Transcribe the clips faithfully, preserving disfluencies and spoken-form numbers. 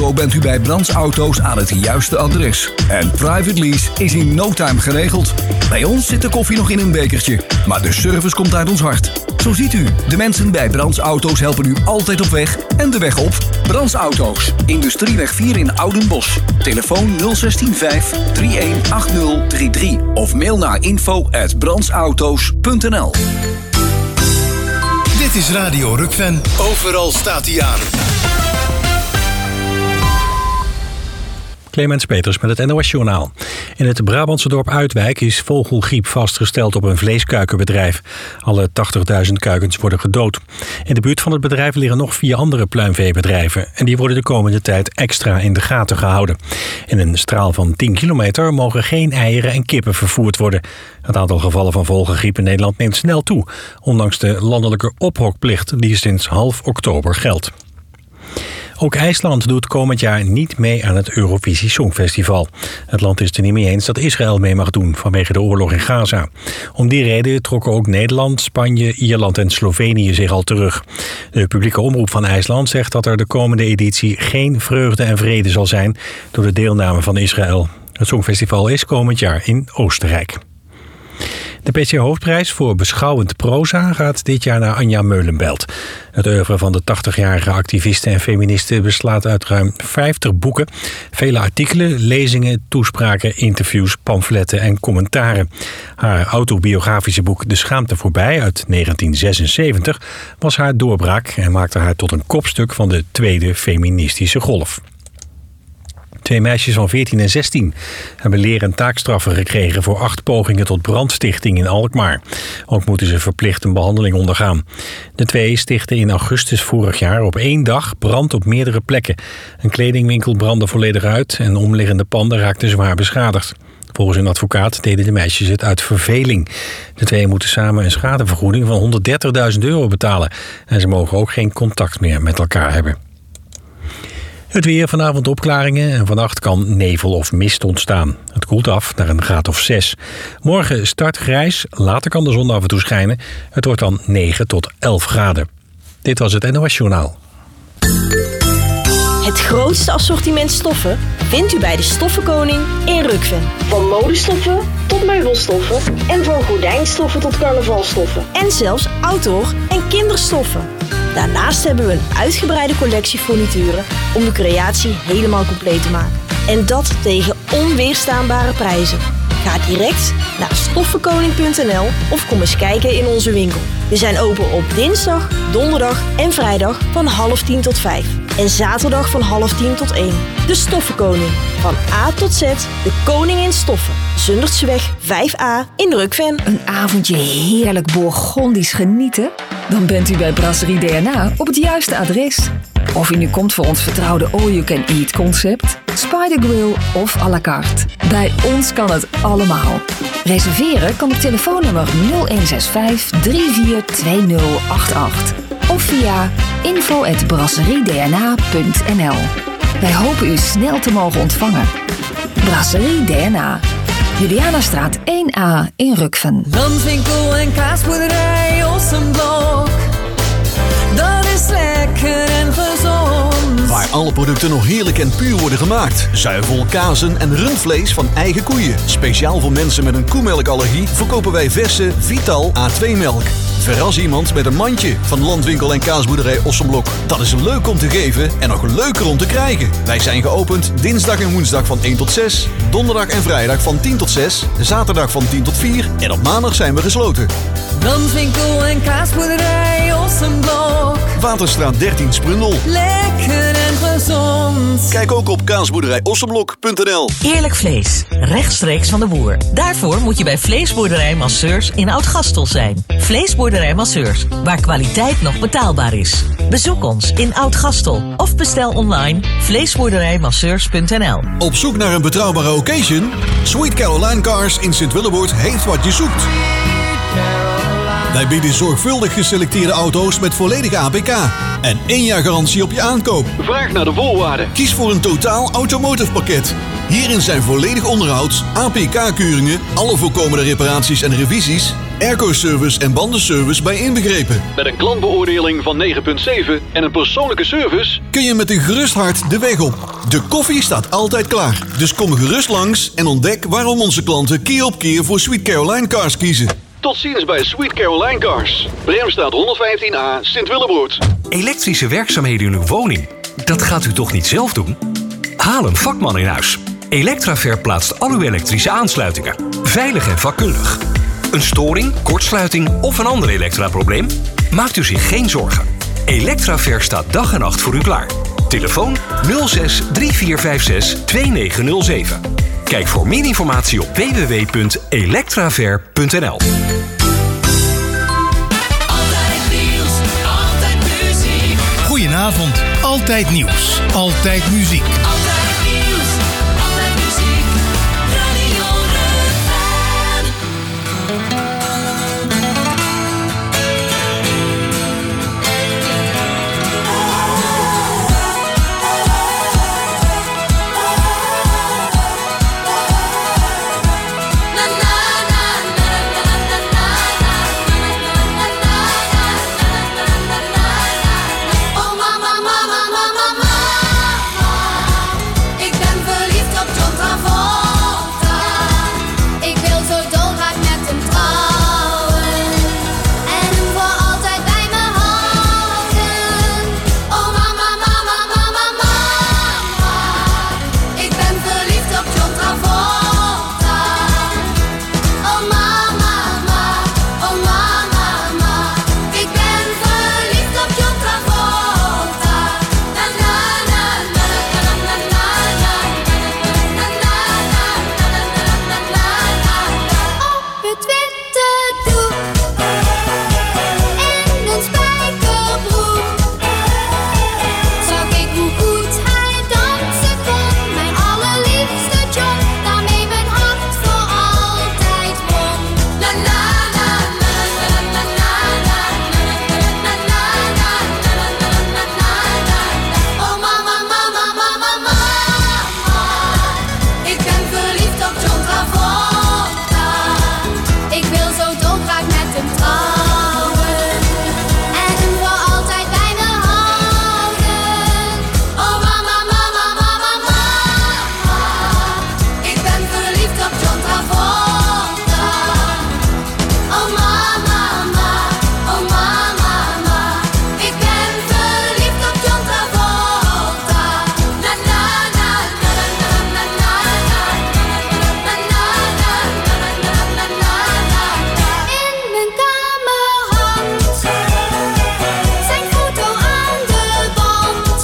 Zo bent u bij Brands Auto's aan het juiste adres. En private lease is in no time geregeld. Bij ons zit de koffie nog in een bekertje, maar de service komt uit ons hart. Zo ziet u, de mensen bij Brands Auto's helpen u altijd op weg en de weg op. Brands Auto's, Industrieweg vier in Oudenbosch. Telefoon nul zes vijf drie een acht nul drie drie of mail naar info at brandsauto's punt n l. Dit is Radio Rukven. Overal staat hij aan. Clemens Peters met het N O S-journaal. In het Brabantse dorp Uitwijk is vogelgriep vastgesteld op een vleeskuikenbedrijf. Alle tachtigduizend kuikens worden gedood. In de buurt van het bedrijf liggen nog vier andere pluimveebedrijven. En die worden de komende tijd extra in de gaten gehouden. In een straal van tien kilometer mogen geen eieren en kippen vervoerd worden. Het aantal gevallen van vogelgriep in Nederland neemt snel toe. Ondanks de landelijke ophokplicht die sinds half oktober geldt. Ook IJsland doet komend jaar niet mee aan het Eurovisie Songfestival. Het land is het er niet mee eens dat Israël mee mag doen vanwege de oorlog in Gaza. Om die reden trokken ook Nederland, Spanje, Ierland en Slovenië zich al terug. De publieke omroep van IJsland zegt dat er de komende editie geen vreugde en vrede zal zijn door de deelname van Israël. Het Songfestival is komend jaar in Oostenrijk. De P C Hoofdprijs voor beschouwend proza gaat dit jaar naar Anja Meulenbelt. Het oeuvre van de tachtigjarige activiste en feministe beslaat uit ruim vijftig boeken, vele artikelen, lezingen, toespraken, interviews, pamfletten en commentaren. Haar autobiografische boek De Schaamte voorbij uit negentien zesenzeventig was haar doorbraak en maakte haar tot een kopstuk van de tweede feministische golf. Twee meisjes van veertien en zestien hebben leer- en taakstraffen gekregen voor acht pogingen tot brandstichting in Alkmaar. Ook moeten ze verplicht een behandeling ondergaan. De twee stichtten in augustus vorig jaar op één dag brand op meerdere plekken. Een kledingwinkel brandde volledig uit en omliggende panden raakten zwaar beschadigd. Volgens een advocaat deden de meisjes het uit verveling. De twee moeten samen een schadevergoeding van honderddertigduizend euro betalen. En ze mogen ook geen contact meer met elkaar hebben. Het weer, vanavond opklaringen en vannacht kan nevel of mist ontstaan. Het koelt af naar een graad of zes. Morgen start grijs, later kan de zon af en toe schijnen. Het wordt dan negen tot elf graden. Dit was het N O S-journaal. Het grootste assortiment stoffen vindt u bij de Stoffenkoning in Rukven. Van modestoffen tot meubelstoffen en van gordijnstoffen tot carnavalstoffen. En zelfs outdoor- en kinderstoffen. Daarnaast hebben we een uitgebreide collectie furnituren om de creatie helemaal compleet te maken. En dat tegen onweerstaanbare prijzen. Ga direct naar stoffenkoning punt n l of kom eens kijken in onze winkel. We zijn open op dinsdag, donderdag en vrijdag van half tien tot vijf. En zaterdag van half tien tot één. De Stoffenkoning. Van A tot Z, de koning in stoffen. Zundertseweg vijf A in Rukven. Een avondje heerlijk Bourgondisch genieten? Dan bent u bij Brasserie D N A op het juiste adres. Of u nu komt voor ons vertrouwde all-you-can-eat concept, Spider Grill of à la carte. Bij ons kan het allemaal. Reserveren kan op telefoonnummer nul een zes vijf drie vier twee nul acht acht of via info at brasseriedna punt n l. Wij hopen u snel te mogen ontvangen. Brasserie D N A. Julianastraat één A in Rukven. Landwinkel en kaasboerderij Ossenblok. Dat is lekker en gezond. Waar alle producten nog heerlijk en puur worden gemaakt. Zuivel, kazen en rundvlees van eigen koeien. Speciaal voor mensen met een koemelkallergie verkopen wij verse Vital A twee melk. Verras iemand met een mandje van Landwinkel en kaasboerderij Ossenblok. Dat is leuk om te geven en nog leuker om te krijgen. Wij zijn geopend dinsdag en woensdag van één tot zes. Donderdag en vrijdag van tien tot zes. Zaterdag van tien tot vier. En op maandag zijn we gesloten. Landwinkel en kaasboerderij Ossenblok. Waterstraat dertien Sprundel. Lekker en gezond. Kijk ook op kaasboerderij ossenblok punt n l. Eerlijk vlees, rechtstreeks van de boer. Daarvoor moet je bij Vleesboerderij Masseurs in Oud-Gastel zijn. Vleesboerderij Masseurs, waar kwaliteit nog betaalbaar is. Bezoek ons in Oud-Gastel of bestel online vleesboerderijmasseurs punt n l. Op zoek naar een betrouwbare occasion? Sweet Caroline Cars in Sint-Willeboord heeft wat je zoekt. Wij bieden zorgvuldig geselecteerde auto's met volledig A P K. En één jaar garantie op je aankoop. Vraag naar de voorwaarden. Kies voor een totaal automotive pakket. Hierin zijn volledig onderhoud, A P K-keuringen, alle voorkomende reparaties en revisies, airco-service en bandenservice bij inbegrepen. Met een klantbeoordeling van negen komma zeven en een persoonlijke service kun je met een gerust hart de weg op. De koffie staat altijd klaar. Dus kom gerust langs en ontdek waarom onze klanten keer op keer voor Sweet Caroline Cars kiezen. Tot ziens bij Sweet Caroline Cars. Bremstraat honderdvijftien A, Sint-Willebroord. Elektrische werkzaamheden in uw woning? Dat gaat u toch niet zelf doen? Haal een vakman in huis. Electraver plaatst al uw elektrische aansluitingen. Veilig en vakkundig. Een storing, kortsluiting of een ander elektraprobleem? Maakt u zich geen zorgen. Electraver staat dag en nacht voor u klaar. Telefoon nul zes drie vier vijf zes twee negen nul zeven. Kijk voor meer informatie op w w w punt electraver punt n l. Goedenavond, altijd nieuws, altijd muziek. Altijd nieuws, altijd muziek. Radio Rukven. Na na na na na na na na na na na. Oh mama mama mama mama. Ik ben verliefd op John Travolta. Ik wil zo dolgraag met hem trouwen en hem voor altijd bij me houden. Oh mama mama mama mama. Ik ben verliefd op John Travolta. Oh mama mama, oh mama mama. Ik ben verliefd op John Travolta. Na na na na na na na na na na na na na. Op het witte doek in een spijkerbroek zag ik hoe goed hij dansen kon. Mijn allerliefste John, daarmee mijn hart voor altijd won. Na na na na na na na na na na na na. Oh mama mama mama mama. Ik ben verliefd op John Travolta. Ik wil zo dolgraag met hem trouwen en hem voor altijd bij me houden. Oh mama mama mama mama. Ik ben verliefd op John Travolta. Oh mama mama, oh mama mama. Ik ben verliefd op John Travolta. Na na na na na na na na na na na. In mijn kamer hangt zijn foto aan de wand.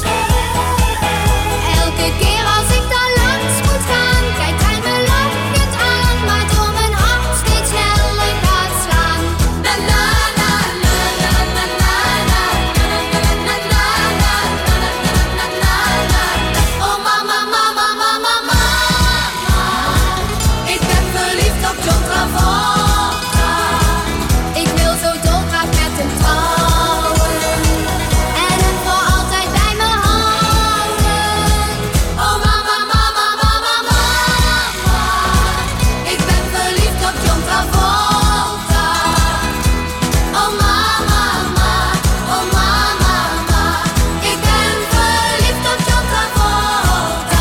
Elke keer als ik daar langs moet gaan, kijkt hij me lachend aan, maar door mijn hart steeds sneller gaat slaan. Na na na na na na na na na na na. Oh mama mama mama mama. Ik ben verliefd op John Travolta. Ik wil zo dolgraag met hem trouwen en hem voor altijd bij me houden. Oh mama mama mama mama. Ik ben verliefd op John Travolta. Oh mama mama, oh mama mama. Ik ben verliefd op John Travolta.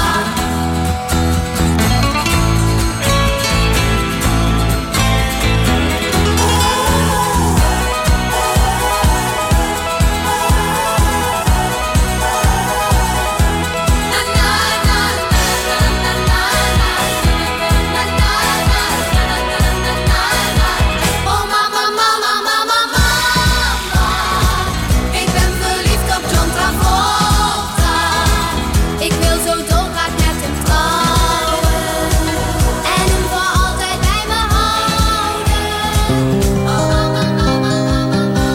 Na na na na na na na na na. Oh mama mama mama mama. Ik ben verliefd op John Travolta. Ik wil zo dolgraag met hem trouwen en hem voor altijd bij me houden. Oh mama mama mama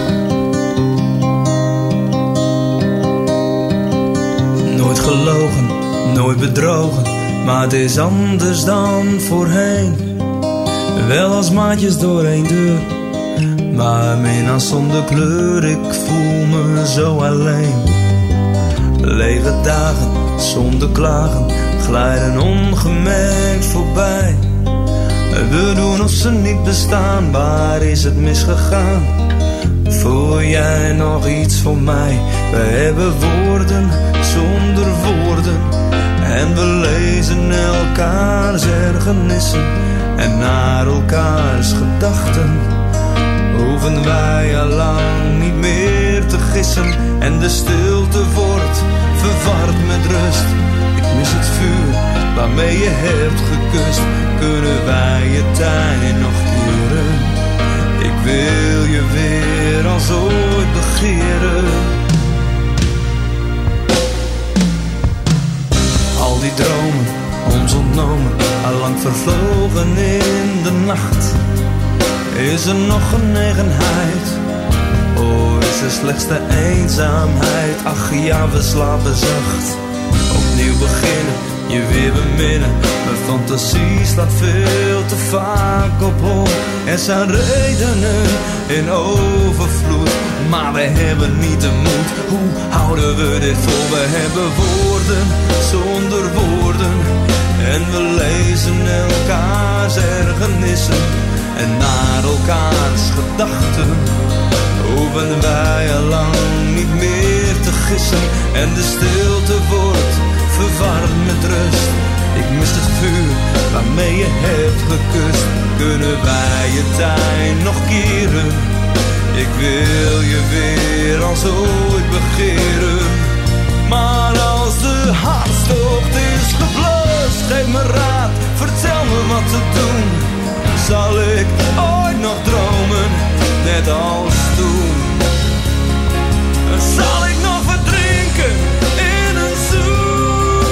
mama. Nooit gelogen, nooit bedrogen, maar het is anders dan voorheen. Wel als maatjes door één deur, Maar mina zonder kleur, ik voel me zo alleen. Lege dagen zonder klagen glijden ongemerkt voorbij. We doen of ze niet bestaan, waar is het misgegaan? Voel jij nog iets voor mij? We hebben woorden zonder woorden. En we lezen elkaars ergernissen. En naar elkaars gedachten hoeven wij al lang niet meer te gissen. En de stilte wordt verward met rust. Ik mis het vuur waarmee je hebt gekust. Kunnen wij je tuin nog keren? Ik wil je weer als ooit begeren. Al die dromen, ons ontnomen, allang vervlogen in de nacht. Is er nog genegenheid? Oh, is er slechts de eenzaamheid? Ach ja, we slapen zacht. Opnieuw beginnen, je weer beminnen. Mijn fantasie slaat veel te vaak op hol. Er zijn redenen in overvloed, maar we hebben niet de moed. Hoe houden we dit vol? We hebben woorden zonder woorden. En we lezen elkaars ergernissen. En naar elkaars gedachten hoeven wij al lang niet meer te gissen. En de stilte wordt verwarmd met rust. Ik mis het vuur waarmee je hebt gekust. Kunnen wij je tuin nog keren? Ik wil je weer als ooit begeren. Maar als de hartstocht is geblust, geef me raad, vertel me wat te doen. Zal ik ooit nog dromen, net als toen? Zal ik nog verdrinken in een zoen?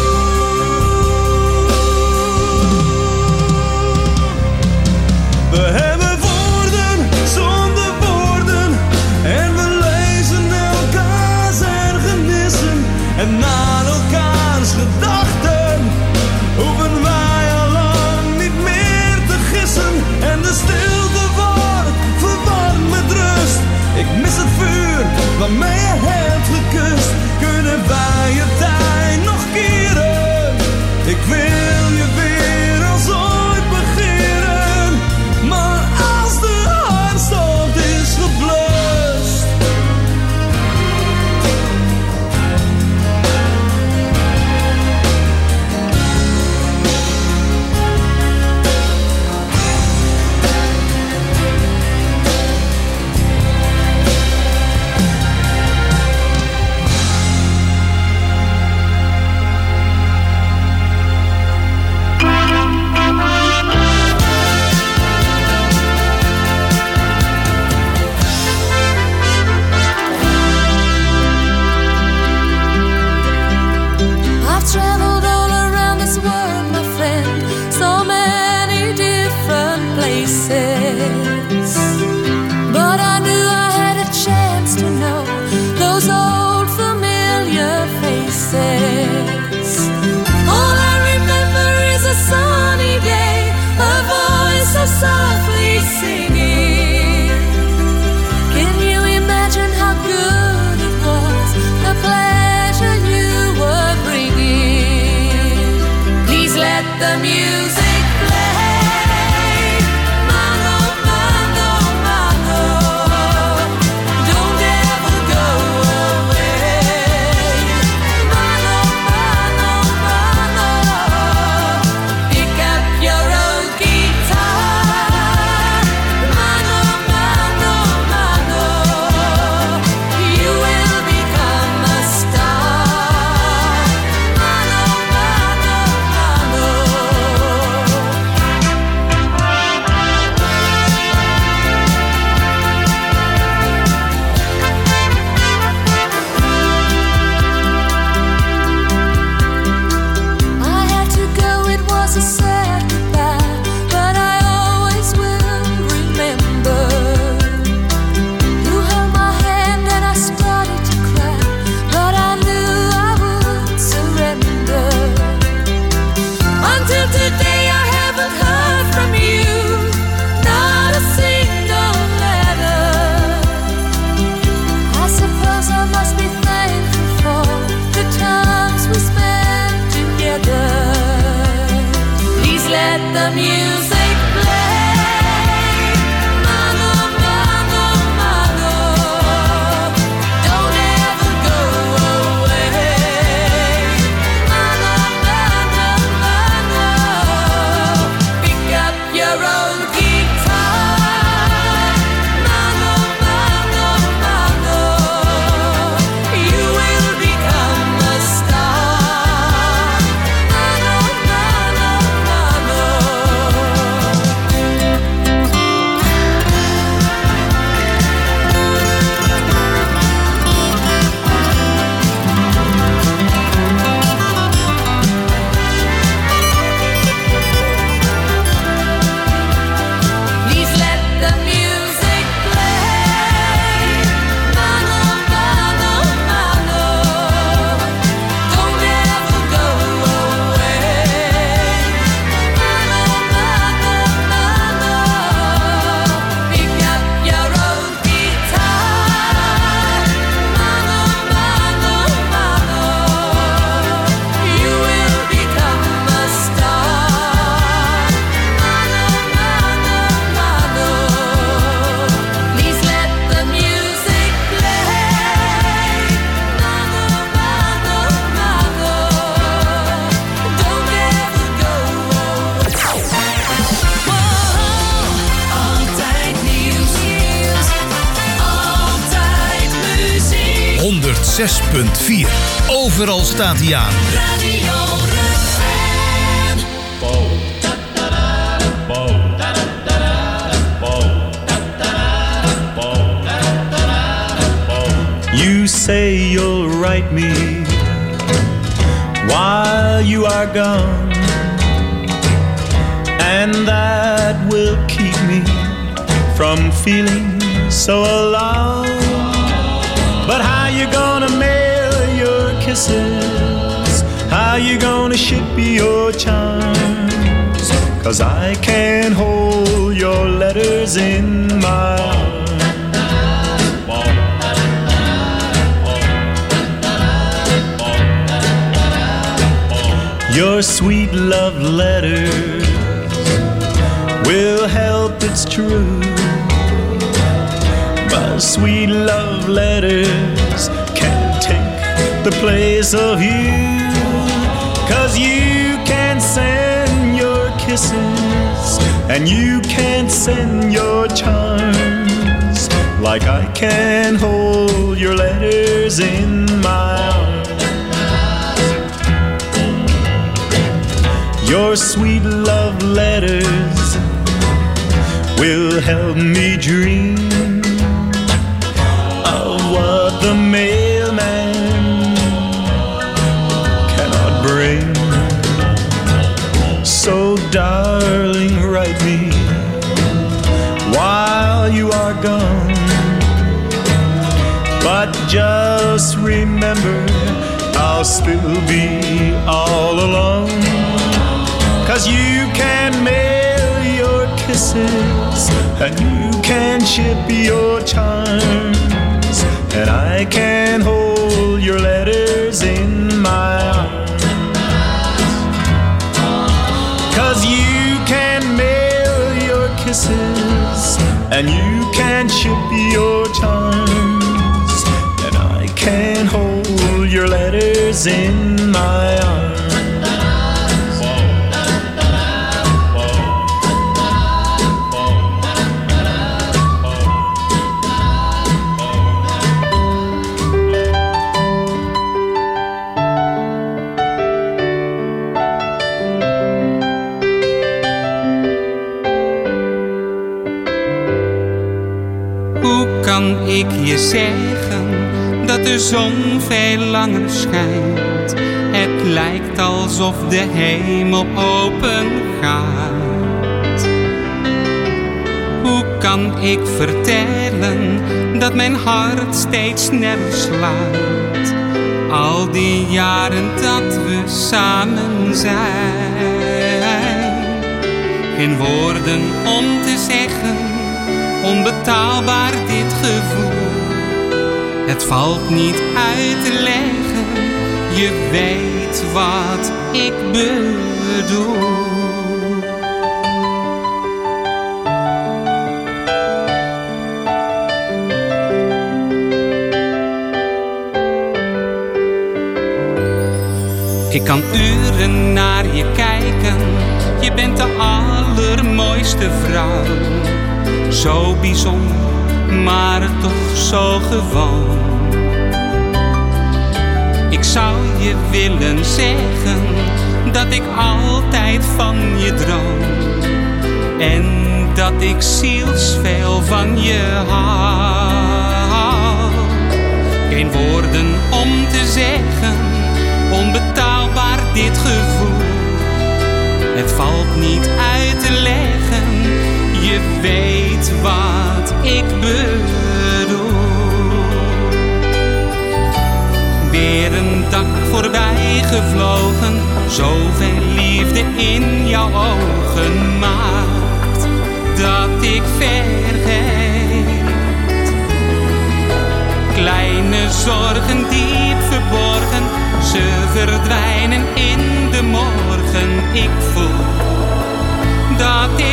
We hebben woorden zonder woorden. En we lezen elkaars ergernissen. En naar elkaars gedachten hoeven wij al lang niet meer te gissen. En de stilte wordt verwarmd met rust. Ik mis het vuur waarmee je hebt gekust. Kunnen wij je tuin nog keren? Ik wil je weer als ooit begeren. Maar als de hartstocht is geblust, the music. Mano, mano, mano. the music play. Mano, mano, mano. Don't ever go away. Mano, mano, mano. Pick up your own guitar. Mano, mano, mano. You will become a star. Mano, mano, mano. Please let the music play. Mano, mano, mano. Don't ever go away. Mano, mano, mano. Pick up your own guitar. Mano, mano, mano. You will become a star. Mano, mano, mano. Please let the music play. Mano, mano, mano. Don't ever go away. Altijd nieuws, altijd muziek. honderdzes punt vier. Overal staat hij aan. Radio You say you'll write me while you are gone, and that will keep me from feeling so alone. But how you gonna mail your kisses? How you gonna ship your charms? 'Cause I can't hold your letters in my arms. Your sweet love letters will help, it's true. But sweet love letters can't take the place of you. 'Cause you can't send your kisses and you can't send your charms like I can hold your letters in my arms. Your sweet love letters will help me dream of what the mailman cannot bring. So darling, write me while you are gone. But just remember, I'll still be all alone. 'Cause you can mail your kisses and you can ship your charms, and I can hold your letters in my arms. 'Cause you can mail your kisses and you can ship your charms, and I can hold your letters in my arms. Kan ik je zeggen dat de zon veel langer schijnt? Het lijkt alsof de hemel open gaat. Hoe kan ik vertellen dat mijn hart steeds sneller slaat? Al die jaren dat we samen zijn. Geen woorden om te zeggen, onbetaalbaar dit gevoel. Het valt niet uit te leggen, je weet wat ik bedoel. Ik kan uren naar je kijken, je bent de allermooiste vrouw. Zo bijzonder, maar toch zo gewoon. Ik zou je willen zeggen dat ik altijd van je droom. En dat ik zielsveel van je hou. Geen woorden om te zeggen, onbetaalbaar dit gevoel. Het valt niet uit te leggen, je weet wat ik bedoel. Weer een dag voorbij gevlogen, zoveel liefde in jouw ogen maakt dat ik vergeet. Kleine zorgen diep verborgen, ze verdwijnen in de morgen. Ik voel dat ik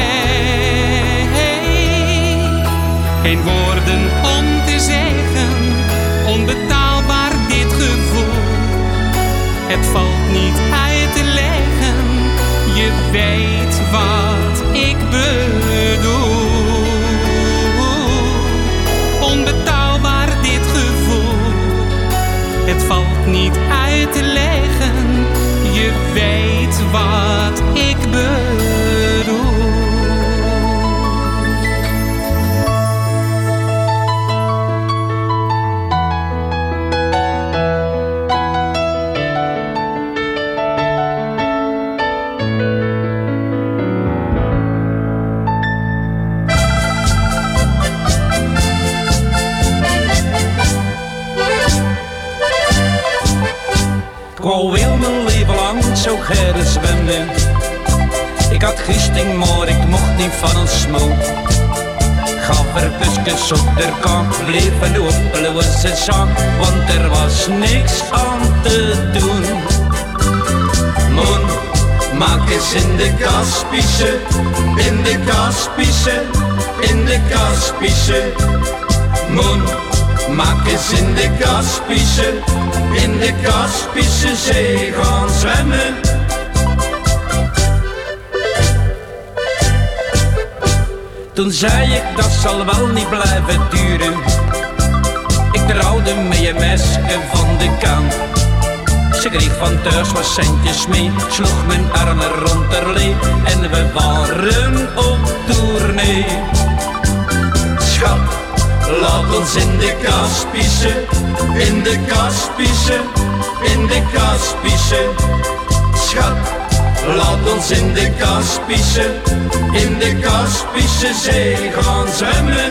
leef. Geen woorden om te zeggen, onbetaalbaar dit gevoel. Het valt niet uit te leggen, je weet wat ik bedoel. Onbetaalbaar dit gevoel. Het valt niet uit te leggen, je weet wat ik bedoel. Ik wou heel mijn leven lang zo gaan zwemmen. Ik had gisting, maar ik mocht niet van een smoot. Gaf er kusjes op de kant, bleven opelen was ze zak, want er was niks aan te doen. Moon, maak eens in de Kaspische, in de Kaspische, in de Kaspische. Moon, maak eens in de Kaspische, in de Kaspische Zee gaan zwemmen. Toen zei ik dat zal wel niet blijven duren. Ik trouwde met je meisje van de kant. Ze kreeg van thuis wat centjes mee, sloeg mijn armen rond haar lee en we waren op tournee. Schat, laat ons in de Kaspische, in de Kaspische, in de Kaspische. Schat, laat ons in de Kaspische, in de Kaspische Zee gaan zwemmen.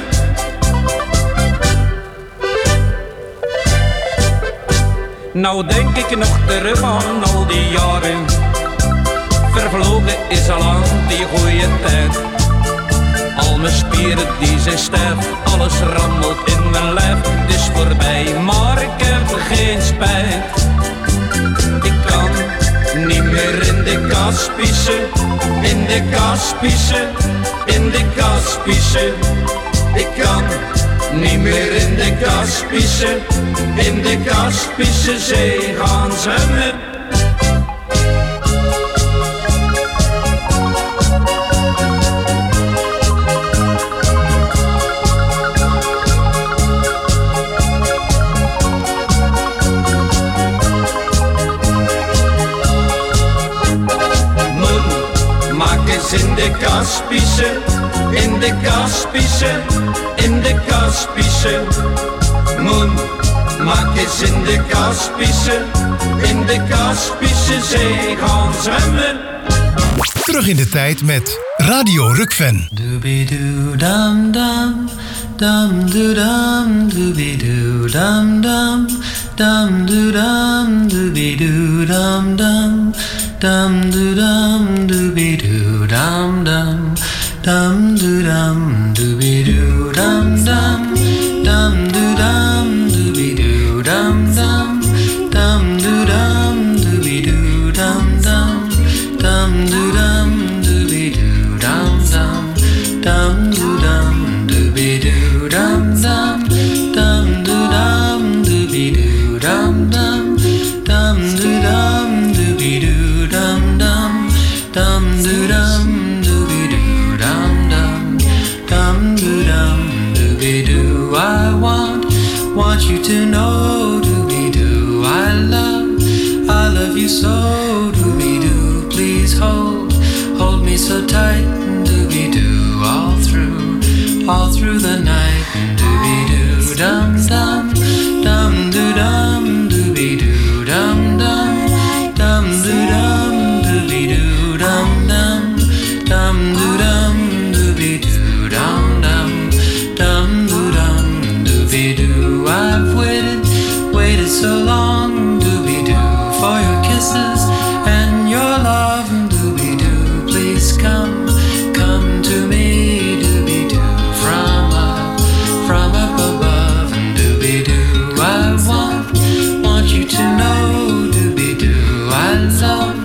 Nou denk ik nog terug aan al die jaren. Vervlogen is al lang die goeie tijd. Al mijn spieren die zijn stijf, alles rammelt in mijn lijf. Het is voorbij, maar ik heb geen spijt. Ik kan niet meer in de Kaspische, in de Kaspische, in de Kaspische. Ik kan niet meer in de Kaspische, in de Kaspische Zee gaan zwemmen. In de Kaspische, in de Kaspische, in de Kaspische. Moon, maak eens in de Kaspische, in de Kaspische Zee gaan zwemmen. Terug in de tijd met Radio Rukven. Doobie-doo dam dam, dam doo dam, doobie-doo dam dam, dam doo dam, doobie-doo dam dam, dam doo dam, doobie-doo dam dam, dam doo dam, doobie-doo dam dam, dam doo dam, doobie-doo dam dam, dam doo dam, doobie-doo dam dam, dam doo dam, doobie-doo dam dam, dam doo dam, doobie-doo dam dam, dam doo dam, doobie-doo dam dam, dam doo dam. so doobie-doo, please hold, hold me so tight, doobie-doo, all through, all through the night, doobie-doo, dum-dum, dum-doo-dum, doobie-doo, dum-dum, dum-doo-dum, doobie-doo, dum-dum, dum-doo-dum, doobie-doo, dum-dum, dum-doo-dum, doobie-doo. I've waited, waited so long, doobie-doo, for your kisses and your love, doobie-doo, please come, come to me, doobie-doo, from up, from up above, and doobie-doo, I want, want you to know, doobie-doo, I love,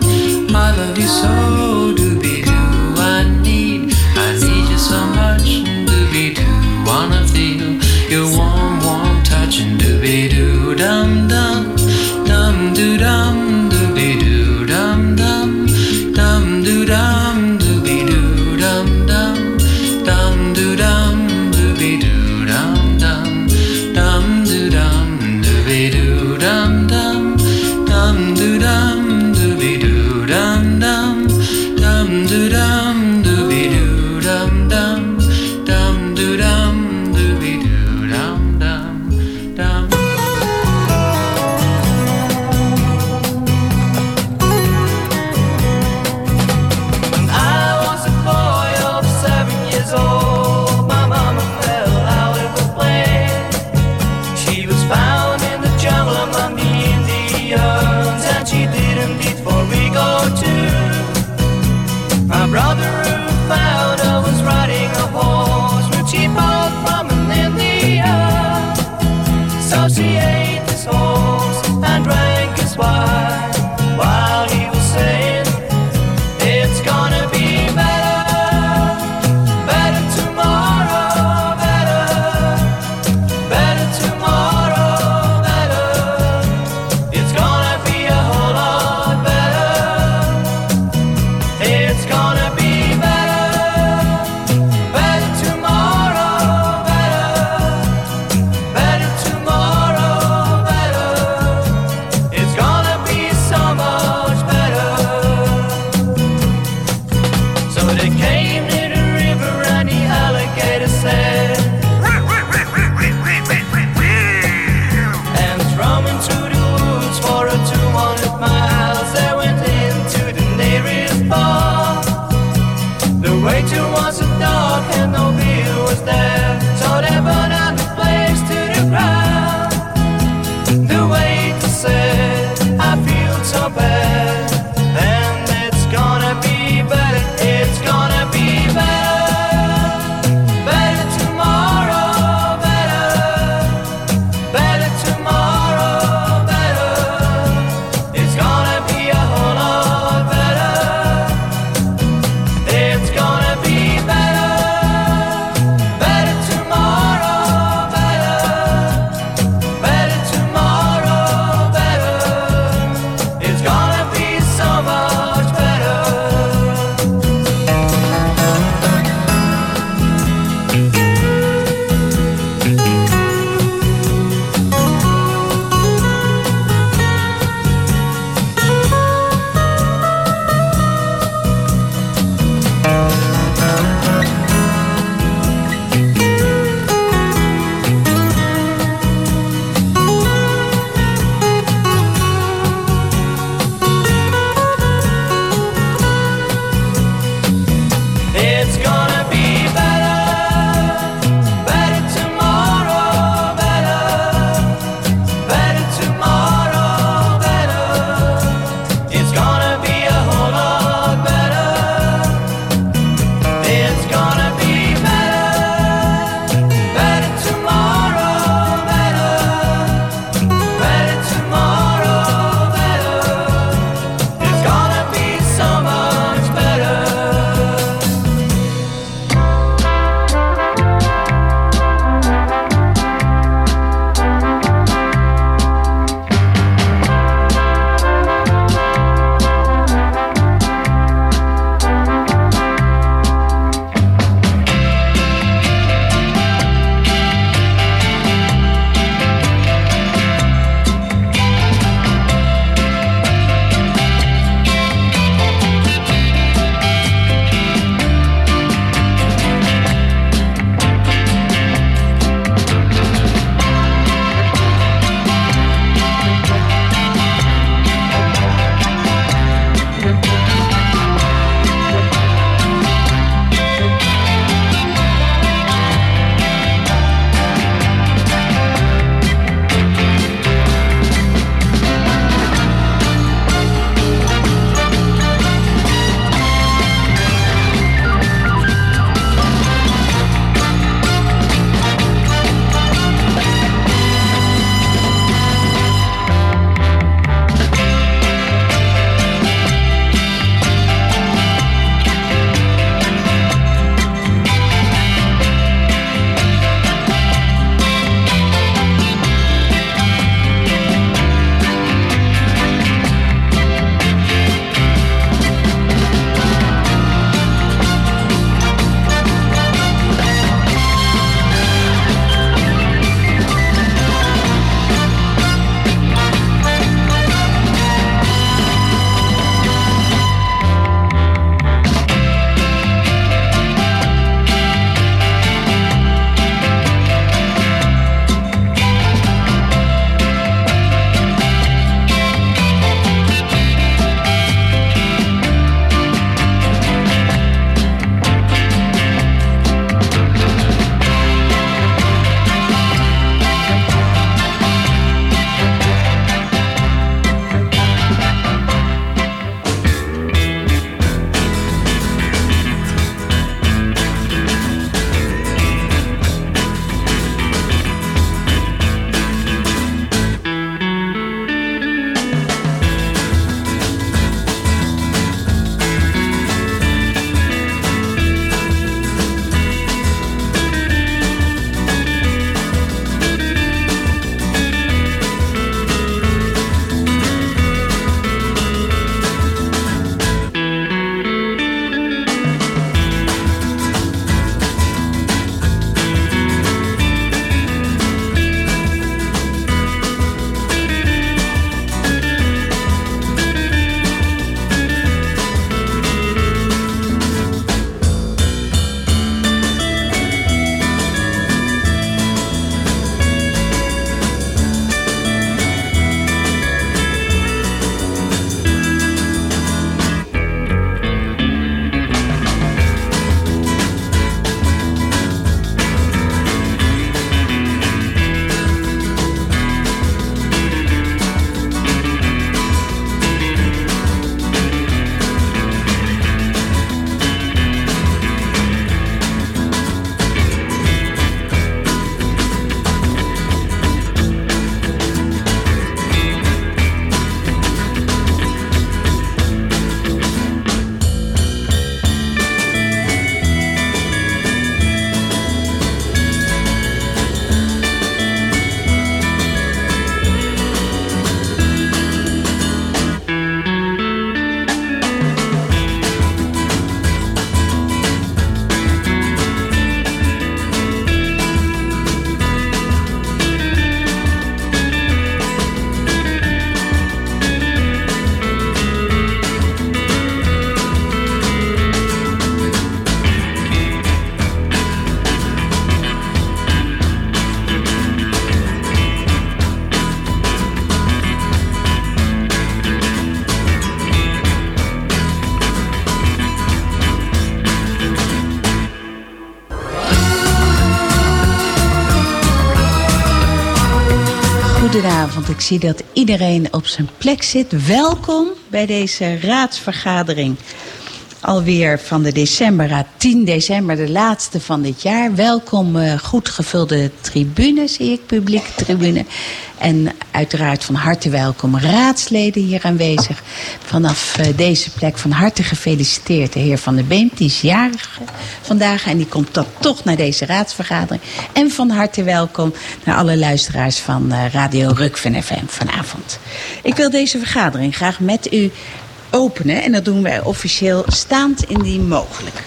Goedenavond, ik zie dat iedereen op zijn plek zit. Welkom bij deze raadsvergadering. Alweer van de decemberraad, tien december, de laatste van dit jaar. Welkom, uh, goed gevulde tribune, zie ik, publieke tribune. En uiteraard van harte welkom raadsleden hier aanwezig. Vanaf uh, deze plek van harte gefeliciteerd de heer Van der Beemt. Die is jarig vandaag en die komt dan toch naar deze raadsvergadering. En van harte welkom naar alle luisteraars van uh, Radio Rukven F M vanavond. Ik wil deze vergadering graag met u openen en dat doen wij officieel staand indien mogelijk.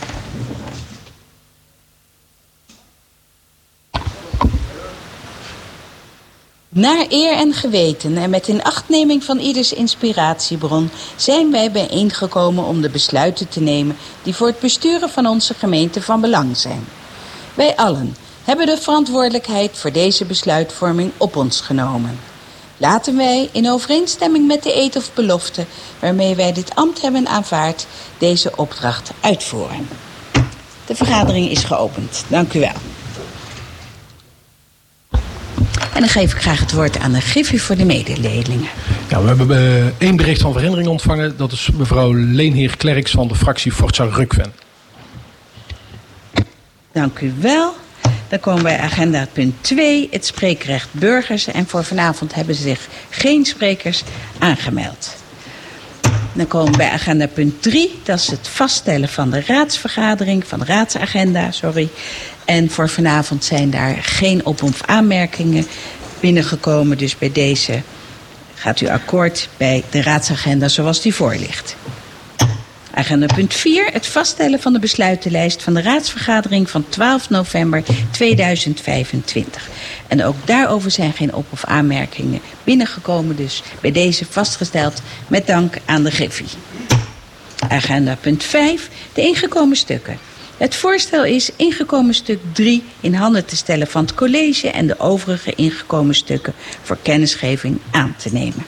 Naar eer en geweten en met inachtneming van ieders inspiratiebron zijn wij bijeengekomen om de besluiten te nemen die voor het besturen van onze gemeente van belang zijn. Wij allen hebben de verantwoordelijkheid voor deze besluitvorming op ons genomen. Laten wij in overeenstemming met de eed of belofte waarmee wij dit ambt hebben aanvaard deze opdracht uitvoeren. De vergadering is geopend. Dank u wel. En dan geef ik graag het woord aan de Griffie voor de mededelingen. Ja, we hebben uh, één bericht van verandering ontvangen. Dat is mevrouw Leenheer Klerks van de fractie Forza Rukven. Dank u wel. Dan komen wij agenda punt twee, het spreekrecht burgers. En voor vanavond hebben zich geen sprekers aangemeld. Dan komen we bij agenda punt drie, dat is het vaststellen van de raadsvergadering, van de raadsagenda, sorry. En voor vanavond zijn daar geen op- of aanmerkingen binnengekomen. Dus bij deze gaat u akkoord bij de raadsagenda zoals die voor ligt. Agenda punt vier, het vaststellen van de besluitenlijst van de raadsvergadering van twaalf november tweeduizend vijfentwintig. En ook daarover zijn geen op- of aanmerkingen binnengekomen. Dus bij deze vastgesteld met dank aan de Griffie. Agenda punt vijf, de ingekomen stukken. Het voorstel is ingekomen stuk drie in handen te stellen van het college en de overige ingekomen stukken voor kennisgeving aan te nemen.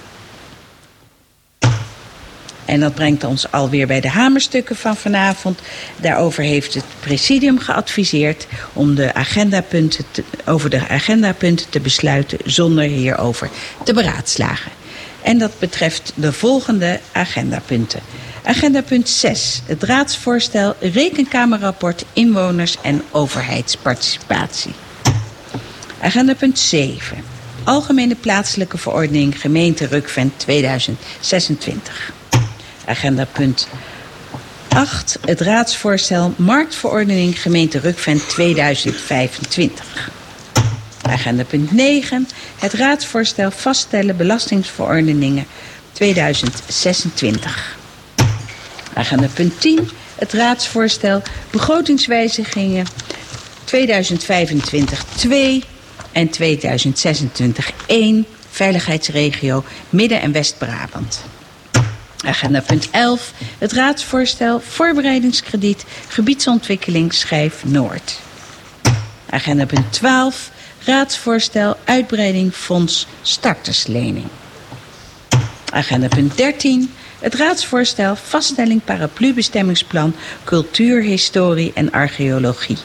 En dat brengt ons alweer bij de hamerstukken van vanavond. Daarover heeft het presidium geadviseerd om de agendapunten te, over de agendapunten te besluiten zonder hierover te beraadslagen. En dat betreft de volgende agendapunten. Agenda punt zes, het raadsvoorstel Rekenkamerrapport inwoners en overheidsparticipatie. Agenda punt zeven, Algemene plaatselijke verordening gemeente Rukven tweeduizend zesentwintig. Agenda punt acht, het raadsvoorstel marktverordening gemeente Rukven tweeduizend vijfentwintig. Agenda punt negen, het raadsvoorstel vaststellen belastingsverordeningen tweeduizend zesentwintig. Agenda punt tien, het raadsvoorstel begrotingswijzigingen tweeduizend vijfentwintig twee en tweeduizend zesentwintig één, veiligheidsregio Midden- en West-Brabant. Agenda punt elf, het raadsvoorstel voorbereidingskrediet gebiedsontwikkeling Schijf Noord. Agenda punt twaalf, raadsvoorstel uitbreiding fonds starterslening. Agenda punt dertien, het raadsvoorstel vaststelling paraplubestemmingsplan cultuur, historie en archeologie.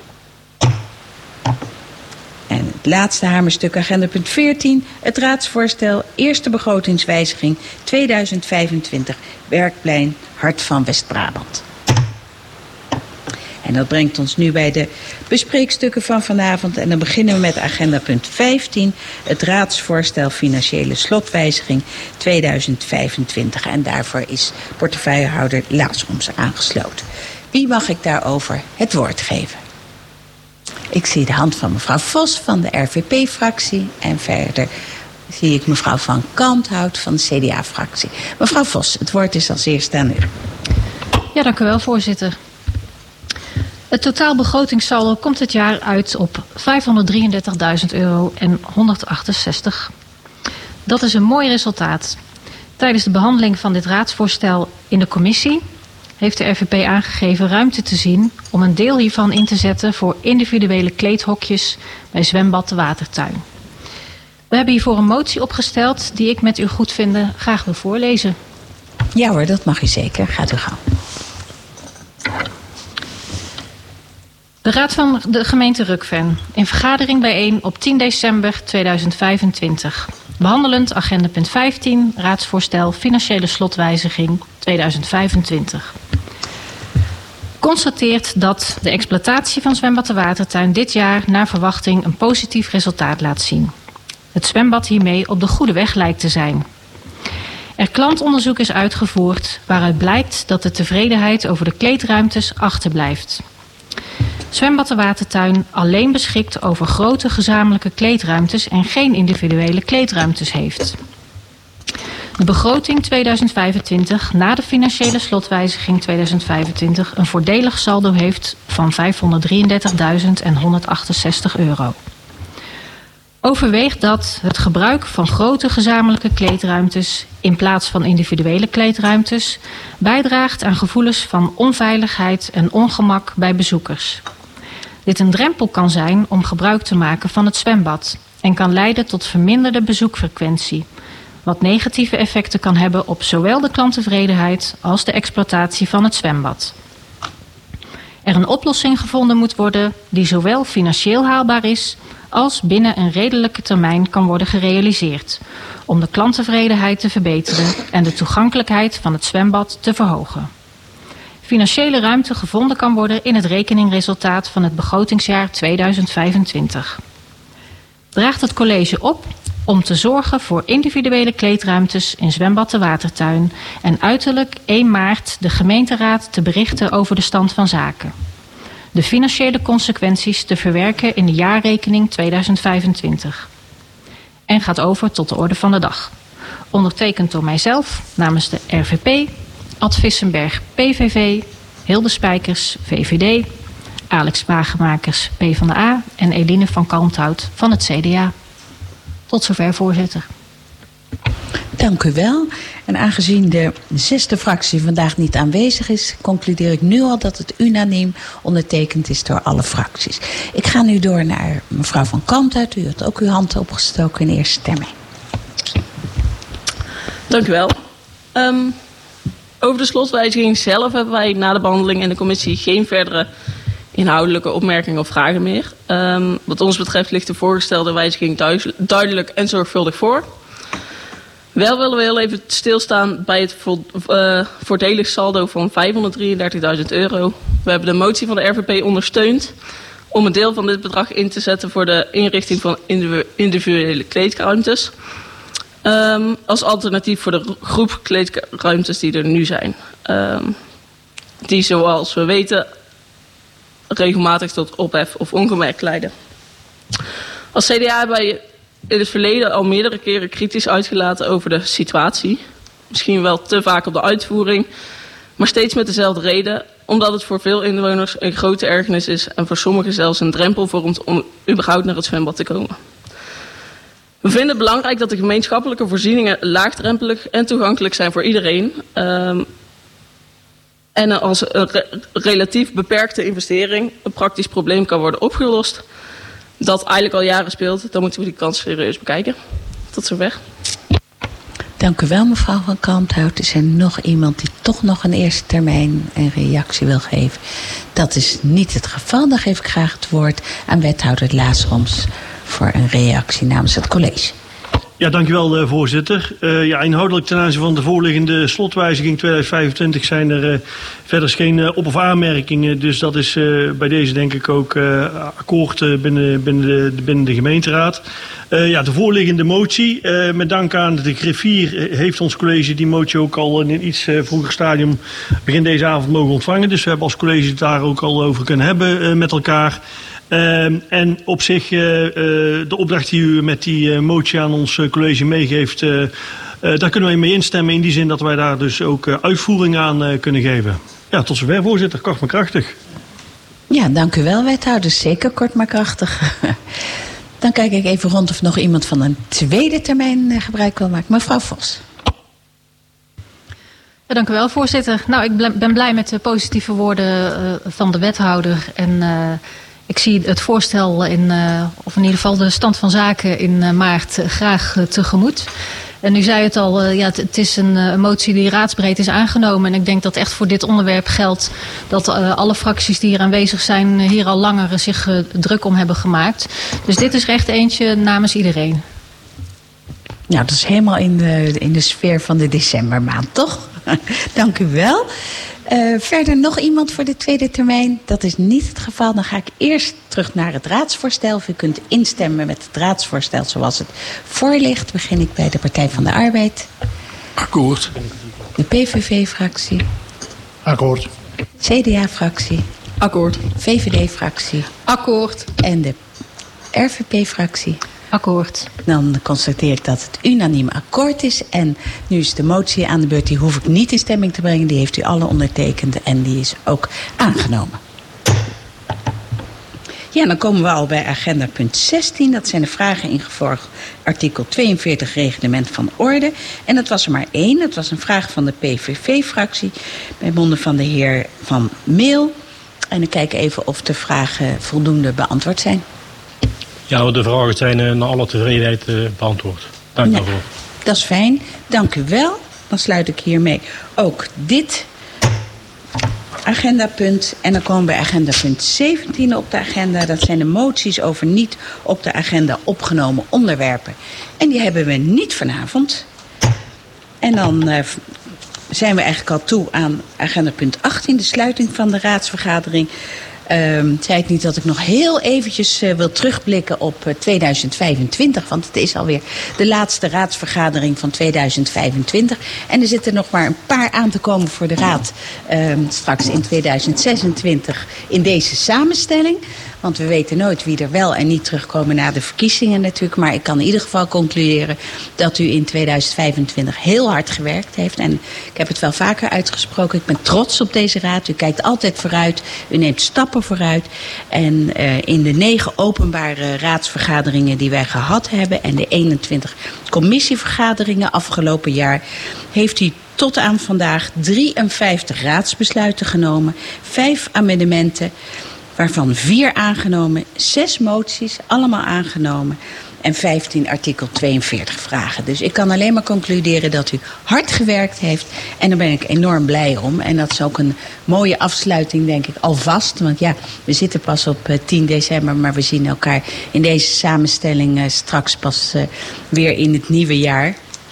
En het laatste hamerstuk, agenda punt veertien, het raadsvoorstel eerste begrotingswijziging tweeduizend vijfentwintig, Werkplein Hart van West-Brabant. En dat brengt ons nu bij de bespreekstukken van vanavond. En dan beginnen we met agenda punt vijftien, het raadsvoorstel financiële slotwijziging tweeduizend vijfentwintig. En daarvoor is portefeuillehouder Laasroms aangesloten. Wie mag ik daarover het woord geven? Ik zie de hand van mevrouw Vos van de R V P-fractie. En verder zie ik mevrouw Van Kanthout van de C D A-fractie. Mevrouw Vos, het woord is als eerste aan u. Ja, dank u wel, voorzitter. Het totaal begrotingssaldo komt dit jaar uit op vijfhonderddrieëndertigduizend euro en honderdachtenzestig. Dat is een mooi resultaat. Tijdens de behandeling van dit raadsvoorstel in de commissie heeft de R V P aangegeven ruimte te zien om een deel hiervan in te zetten voor individuele kleedhokjes bij zwembad de Watertuin. We hebben hiervoor een motie opgesteld die ik met uw goedvinden graag wil voorlezen. Ja hoor, dat mag u zeker. Gaat u gang. De Raad van de gemeente Rukven in vergadering bijeen op tien december tweeduizend vijfentwintig. Behandelend agenda punt vijftien, raadsvoorstel financiële slotwijziging tweeduizend vijfentwintig. Constateert dat de exploitatie van zwembad de Watertuin dit jaar naar verwachting een positief resultaat laat zien. Het zwembad hiermee op de goede weg lijkt te zijn. Er klantonderzoek is uitgevoerd waaruit blijkt dat de tevredenheid over de kleedruimtes achterblijft. Zwembad de Watertuin alleen beschikt over grote gezamenlijke kleedruimtes en geen individuele kleedruimtes heeft. De begroting tweeduizend vijfentwintig na de financiële slotwijziging tweeduizend vijfentwintig een voordelig saldo heeft van vijfhonderddrieëndertigduizend honderdachtenzestig euro. Overweegt dat het gebruik van grote gezamenlijke kleedruimtes in plaats van individuele kleedruimtes bijdraagt aan gevoelens van onveiligheid en ongemak bij bezoekers. Dit een drempel kan zijn om gebruik te maken van het zwembad en kan leiden tot verminderde bezoekfrequentie, wat negatieve effecten kan hebben op zowel de klanttevredenheid als de exploitatie van het zwembad. Er een oplossing gevonden moet worden die zowel financieel haalbaar is als binnen een redelijke termijn kan worden gerealiseerd, om de klanttevredenheid te verbeteren en de toegankelijkheid van het zwembad te verhogen. Financiële ruimte gevonden kan worden in het rekeningresultaat van het begrotingsjaar tweeduizend vijfentwintig. Draagt het college op om te zorgen voor individuele kleedruimtes in zwembad de Watertuin en uiterlijk één maart de gemeenteraad te berichten over de stand van zaken. De financiële consequenties te verwerken in de jaarrekening tweeduizend vijfentwintig. En gaat over tot de orde van de dag. Ondertekend door mijzelf namens de R V P, Ad Vissenberg P V V, Hilde Spijkers V V D, Alex Wagemakers PvdA en Eline van Kalmthout van het C D A. Tot zover, voorzitter. Dank u wel. En aangezien de zesde fractie vandaag niet aanwezig is, concludeer ik nu al dat het unaniem ondertekend is door alle fracties. Ik ga nu door naar mevrouw van Kalmthout. U had ook uw hand opgestoken in eerste termijn. Dank u wel. Um, over de slotwijziging zelf hebben wij na de behandeling in de commissie geen verdere inhoudelijke opmerkingen of vragen meer. Um, wat ons betreft ligt de voorgestelde wijziging duidelijk en zorgvuldig voor. Wel willen we heel even stilstaan bij het vo uh, voordelig saldo van vijfhonderddrieëndertigduizend euro. We hebben de motie van de R V P ondersteund om een deel van dit bedrag in te zetten voor de inrichting van individuele kleedruimtes. Um, als alternatief voor de groep kleedruimtes die er nu zijn. Um, die, zoals we weten, regelmatig tot ophef of ongemerkt leiden. Als C D A hebben wij in het verleden al meerdere keren kritisch uitgelaten over de situatie. Misschien wel te vaak op de uitvoering, maar steeds met dezelfde reden. Omdat het voor veel inwoners een grote ergernis is en voor sommigen zelfs een drempel vormt om überhaupt naar het zwembad te komen. We vinden het belangrijk dat de gemeenschappelijke voorzieningen laagdrempelig en toegankelijk zijn voor iedereen. Um, en als een re relatief beperkte investering een praktisch probleem kan worden opgelost, dat eigenlijk al jaren speelt, dan moeten we die kans serieus bekijken. Tot zover. Dank u wel, mevrouw van Kalmthout. Is er nog iemand die toch nog een eerste termijn een reactie wil geven? Dat is niet het geval. Dan geef ik graag het woord aan wethouder Laasroms voor een reactie namens het college. Ja, dankjewel uh, voorzitter. Uh, ja, inhoudelijk ten aanzien van de voorliggende slotwijziging tweeduizend vijfentwintig zijn er uh, verder geen uh, op- of aanmerkingen. Dus dat is uh, bij deze denk ik ook uh, akkoord uh, binnen, binnen, de, binnen de gemeenteraad. Uh, ja, de voorliggende motie, uh, met dank aan de griffier heeft ons college die motie ook al in een iets uh, vroeger stadium begin deze avond mogen ontvangen. Dus we hebben als college het daar ook al over kunnen hebben uh, met elkaar. Uh, en op zich, uh, uh, de opdracht die u met die uh, motie aan ons uh, college meegeeft, uh, uh, daar kunnen wij mee instemmen in die zin dat wij daar dus ook uh, uitvoering aan uh, kunnen geven. Ja, tot zover voorzitter, kort maar krachtig. Ja, dank u wel wethouder, zeker kort maar krachtig. Dan kijk ik even rond of nog iemand van een tweede termijn uh, gebruik wil maken. Mevrouw Vos. Ja, dank u wel voorzitter. Nou, ik ben blij met de positieve woorden uh, van de wethouder en uh, ik zie het voorstel, in, uh, of in ieder geval de stand van zaken in uh, maart uh, graag uh, tegemoet. En u zei het al, uh, ja, het, het is een uh, motie die raadsbreed is aangenomen. En ik denk dat echt voor dit onderwerp geldt dat uh, alle fracties die hier aanwezig zijn uh, hier al langer uh, zich uh, druk om hebben gemaakt. Dus dit is er echt eentje namens iedereen. Nou, dat is helemaal in de, in de sfeer van de decembermaand, toch? Dank u wel. Uh, verder nog iemand voor de tweede termijn? Dat is niet het geval. Dan ga ik eerst terug naar het raadsvoorstel. Of u kunt instemmen met het raadsvoorstel zoals het voor ligt. Begin ik bij de Partij van de Arbeid. Akkoord. De P V V-fractie. Akkoord. C D A-fractie. Akkoord. V V D-fractie. Akkoord. En de R V P-fractie. Akkoord. Dan constateer ik dat het unaniem akkoord is. En nu is de motie aan de beurt. Die hoef ik niet in stemming te brengen. Die heeft u alle ondertekend. En die is ook aangenomen. Ja, dan komen we al bij agenda punt zestien. Dat zijn de vragen ingevolge artikel tweeënveertig reglement van orde. En dat was er maar één. Dat was een vraag van de P V V-fractie. Bij monden van de heer Van Meel. En ik kijk even of de vragen voldoende beantwoord zijn. Ja, de vragen zijn uh, naar alle tevredenheid uh, beantwoord. Dank ja, daarvoor. Dat is fijn. Dank u wel. Dan sluit ik hiermee ook dit agendapunt. En dan komen we bij agenda punt zeventien op de agenda. Dat zijn de moties over niet op de agenda opgenomen onderwerpen. En die hebben we niet vanavond. En dan uh, zijn we eigenlijk al toe aan agenda punt achttien. De sluiting van de raadsvergadering. Um, zei ik niet dat ik nog heel eventjes uh, wil terugblikken op uh, tweeduizend vijfentwintig. Want het is alweer de laatste raadsvergadering van tweeduizend vijfentwintig. En er zitten nog maar een paar aan te komen voor de raad. Um, straks in tweeduizend zesentwintig in deze samenstelling. Want we weten nooit wie er wel en niet terugkomen na de verkiezingen natuurlijk. Maar ik kan in ieder geval concluderen dat u in tweeduizend vijfentwintig heel hard gewerkt heeft. En ik heb het wel vaker uitgesproken. Ik ben trots op deze raad. U kijkt altijd vooruit. U neemt stappen vooruit. En uh, in de negen openbare raadsvergaderingen die wij gehad hebben en de eenentwintig commissievergaderingen afgelopen jaar heeft u tot aan vandaag drieënvijftig raadsbesluiten genomen, vijf amendementen, waarvan vier aangenomen, zes moties, allemaal aangenomen en vijftien artikel tweeënveertig vragen. Dus ik kan alleen maar concluderen dat u hard gewerkt heeft en daar ben ik enorm blij om. En dat is ook een mooie afsluiting, denk ik, alvast. Want ja, we zitten pas op uh, tien december, maar we zien elkaar in deze samenstelling uh, straks pas uh, weer in het nieuwe jaar.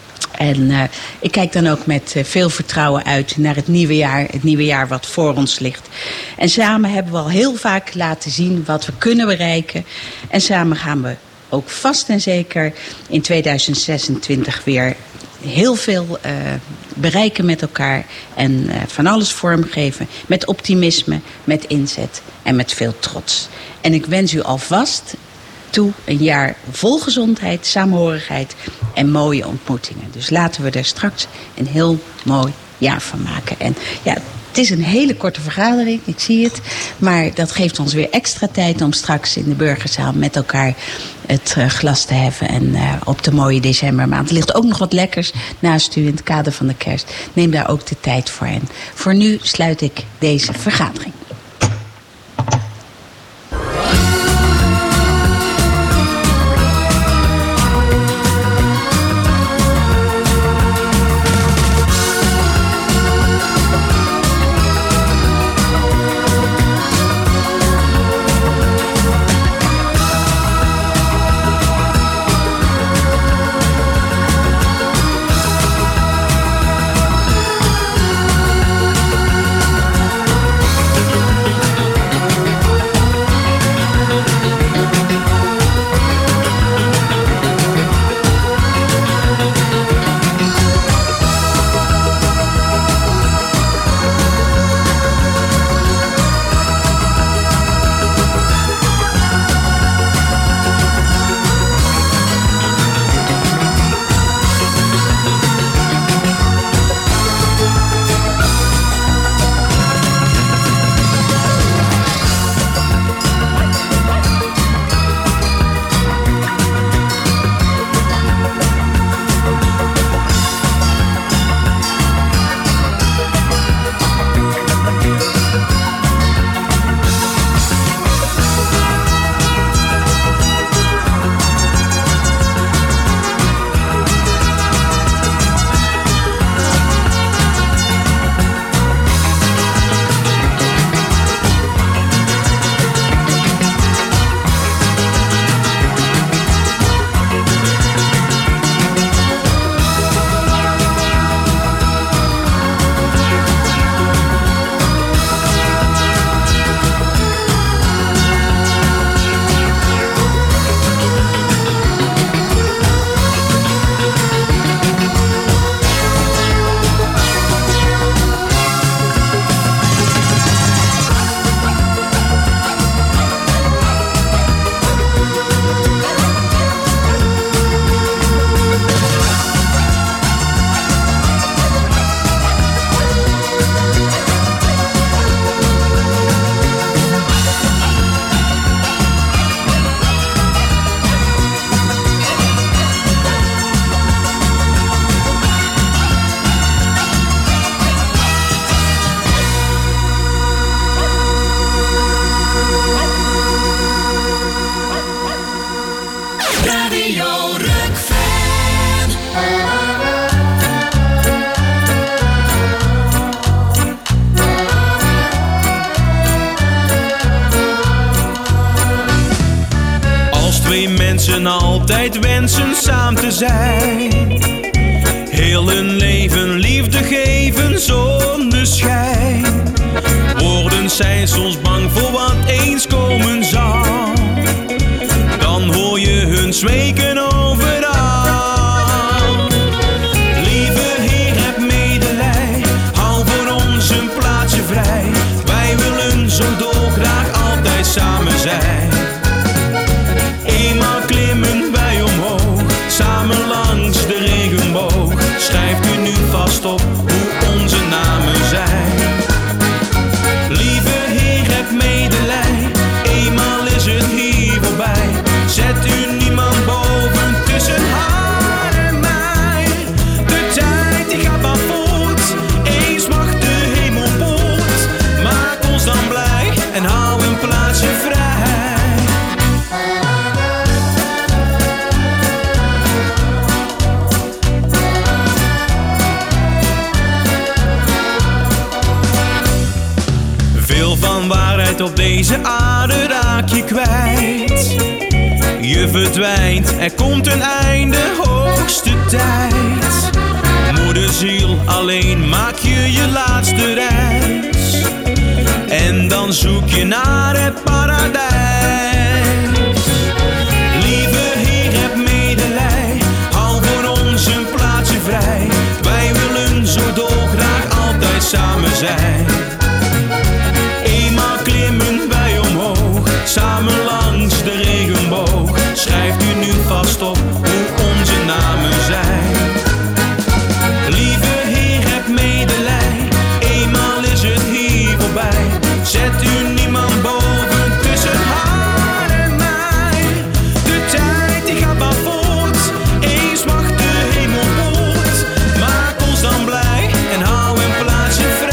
En uh, ik kijk dan ook met uh, veel vertrouwen uit naar het nieuwe jaar. Het nieuwe jaar wat voor ons ligt. En samen hebben we al heel vaak laten zien wat we kunnen bereiken. En samen gaan we ook vast en zeker in tweeduizend zesentwintig weer heel veel uh, bereiken met elkaar. En uh, van alles vormgeven. Met optimisme, met inzet en met veel trots. En ik wens u alvast toe een jaar vol gezondheid, saamhorigheid en mooie ontmoetingen. Dus laten we er straks een heel mooi jaar van maken. En ja, het is een hele korte vergadering, ik zie het. Maar dat geeft ons weer extra tijd om straks in de burgerzaal met elkaar het uh, glas te heffen. En uh, op de mooie decembermaand. Er ligt ook nog wat lekkers naast u in het kader van de kerst. Neem daar ook de tijd voor. En voor nu sluit ik deze vergadering. mensen altijd wensen samen te zijn. Heel hun leven liefde geven zonder schijn. Woorden zijn soms bang voor wat eens komen zal. Dan hoor je hun smeken overal. Lieve Heer, heb medelij, hou voor ons een plaatsje vrij. Wij willen zo dolgraag altijd samen zijn. Eenmaal klimmen wij omhoog, samen langs de regenboog. Schrijft u nu vast op hoe onze namen zijn. Lieve Heer, heb medelij, eenmaal is het hier voorbij. Zet u niemand boven tussen haar en mij. De tijd die gaat maar voort, eens mag de hemel poort. Maak ons dan blij en hou een plaatsje vrij. Veel van waarheid op deze aarde raak je kwijt. Je verdwijnt, er komt een einde, hoogste tijd. Moederziel, alleen maak je je laatste reis. En dan zoek je naar het paradijs. Lieve Heer, heb medelij, hou voor ons een plaatsje vrij. Wij willen zo dolgraag altijd samen zijn. Eenmaal klimmen wij omhoog, samen langs de regenboog. Schrijft u nu vast op hoe onze namen zijn. Lieve Heer, heb medelij, eenmaal is het hier voorbij. Zet u niemand boven tussen haar en mij. De tijd die gaat maar voort, eens mag de hemel poort. Maak ons dan blij en hou een plaatsje vrij.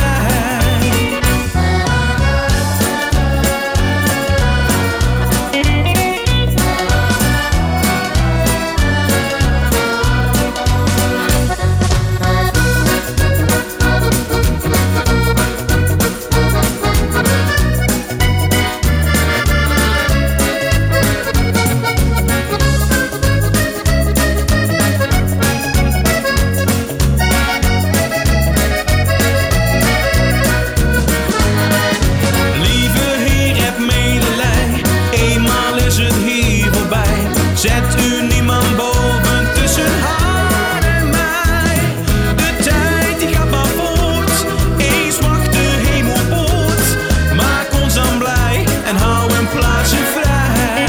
Zet u niemand boven tussen haar en mij. De tijd die gaat maar voort, eens mag de hemel poort. Maak ons dan blij en hou een plaatsje vrij.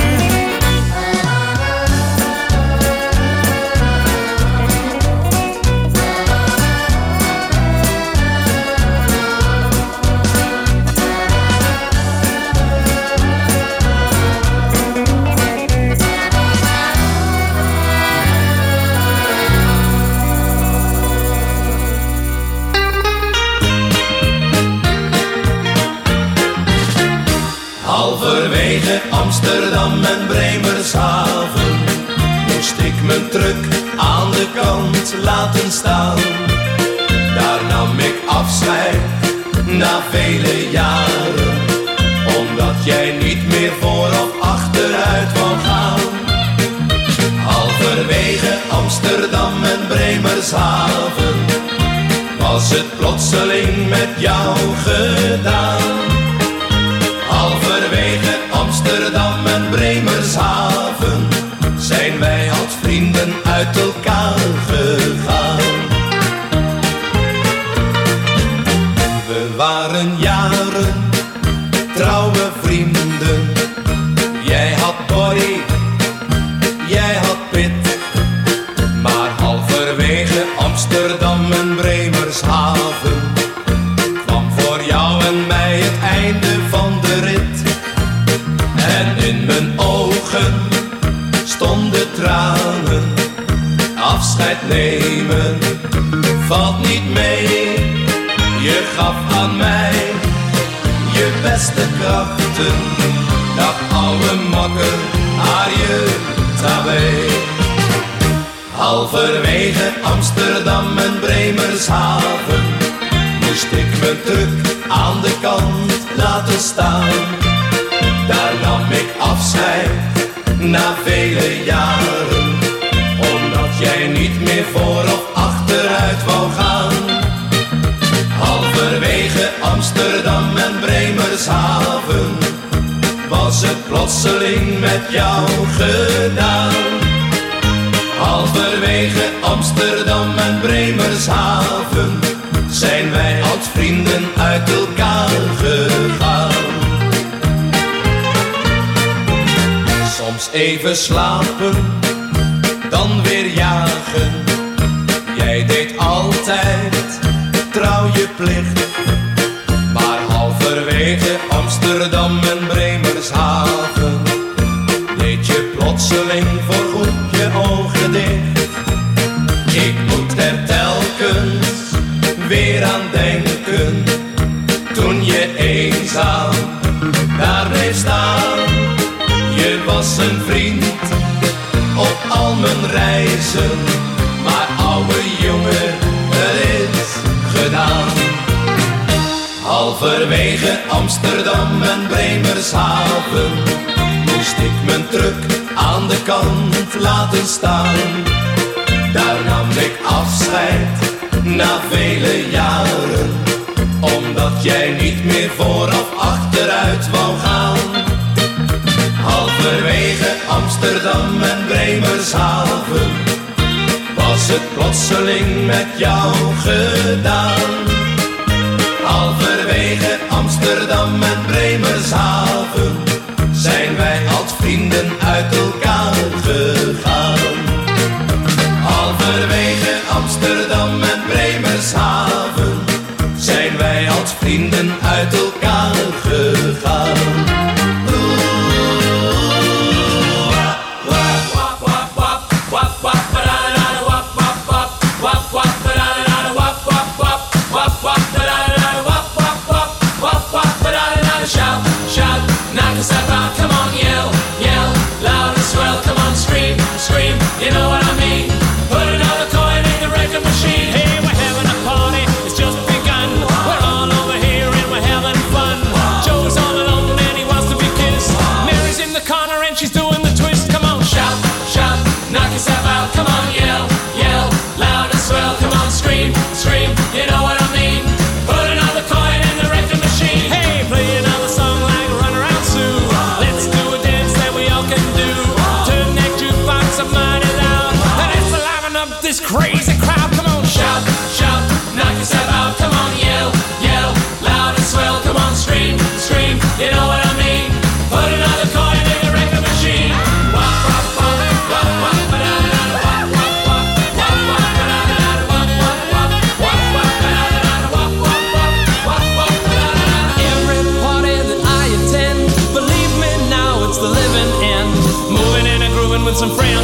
Halverwege Amsterdam en Bremershaven moest ik mijn truck aan de kant laten staan. Daar nam ik afscheid na vele jaren, omdat jij niet meer voor of achteruit wou gaan. Halverwege Amsterdam en Bremershaven was het plotseling met jou gedaan. Halverwege Amsterdam en Bremershaven zijn wij als vrienden uit elkaar gegaan. We waren jaren trouwe vrienden. Jij had Corrie, jij had Piet. Maar halverwege Amsterdam en Bremershaven kwam voor jou en mij het einde van de rit. En in mijn ogen stonden tranen. Afscheid nemen valt niet mee. Je gaf aan mij je beste krachten. Dag oude makker, Arje Tabé. Halverwege Amsterdam en Bremershaven moest ik mijn truck aan de kant laten staan. Daar nam ik afscheid na vele jaren. Omdat jij niet meer voor of achteruit wou gaan. Halverwege Amsterdam en Bremershaven was het plotseling met jou gedaan. Halverwege Amsterdam en Bremershaven zijn wij als vrienden uit elkaar gegaan. Soms even slapen, dan weer jagen. Jij deed altijd trouw je plicht. Maar halverwege Amsterdam en Bremershaven deed je plotseling voorgoed je ogen dicht. Ik moet er telkens weer aan denken, toen je eenzaam daar bleef staan. Je was een vriend op al mijn reizen, maar oude jongen, het is gedaan. Halverwege Amsterdam en Bremershaven moest ik mijn truck aan de kant laten staan. Daar nam ik afscheid na vele jaren, omdat jij niet meer vooraf achteruit wou gaan. Halverwege Amsterdam en Bremershaven was het plotseling met jou gedaan. Halverwege Amsterdam en Bremershaven zijn wij als vrienden uit elkaar gegaan. Halverwege Amsterdam en Bremershaven zijn wij als vrienden uit elkaar gegaan. Shout, shout, knock yourself out, come on, yell, yell, loud and swell, come on, scream, scream, you know what I mean. Put another coin in the record machine. Hey, we're having a party, it's just begun. We're all over here and we're having fun. Joe's all alone and he wants to be kissed. Mary's in the corner and she's doing the twist. Come on, Shout, shout, knock yourself out, come on, yell, yell, loud and swell, come on, scream, scream, you know what I mean. Put another coin in the record machine. hey, play another song like Run Around Sue. Let's do a dance that we all can do. Turn that jukebox up mighty loud, and let's liven up this crazy crowd. Come on, Shout, shout, knock yourself out, come on, yell, yell, loud and swell, come on, scream, scream, you know what I mean. Put another coin in the record machine. Wop, wop, wop, wop, wop, ba-da-da-da, wop, wop, wop, wop, wop, ba-da-da-da, wop, wop, wop, wop, wop, ba-da-da-da, wop, wop, wop, wop, wop, ba-da-da-da. every party that I attend, believe me now, it's the living end. Moving and a grooving with some friends.